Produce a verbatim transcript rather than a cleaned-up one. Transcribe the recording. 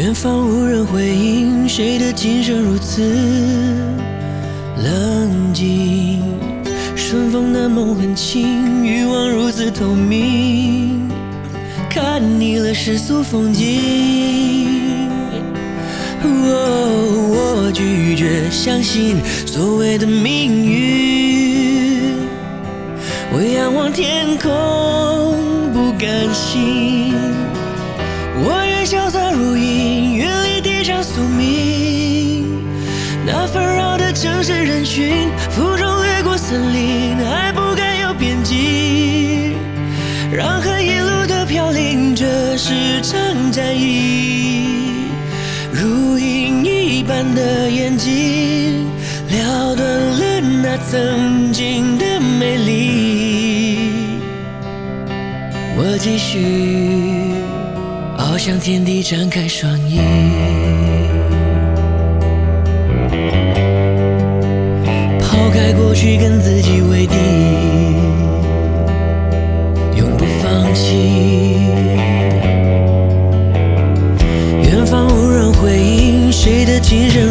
远方无人回应，谁的琴声如此冷静？顺风的梦很轻，欲望如此透明，看腻了世俗风景。哦，我拒绝相信所谓的命运，我仰望天空不甘心，我愿潇洒如鹰，远离地上宿命。那纷扰的城市人群，负重掠过森林，爱不该有边际，让恨一路的飘零，这是场战役。如鹰一般的眼睛，撩断了那曾经的美丽。我继续翱翔天地，张开双翼，抛开过去，跟自己为敌，永不放弃。远方无人回应，谁的琴声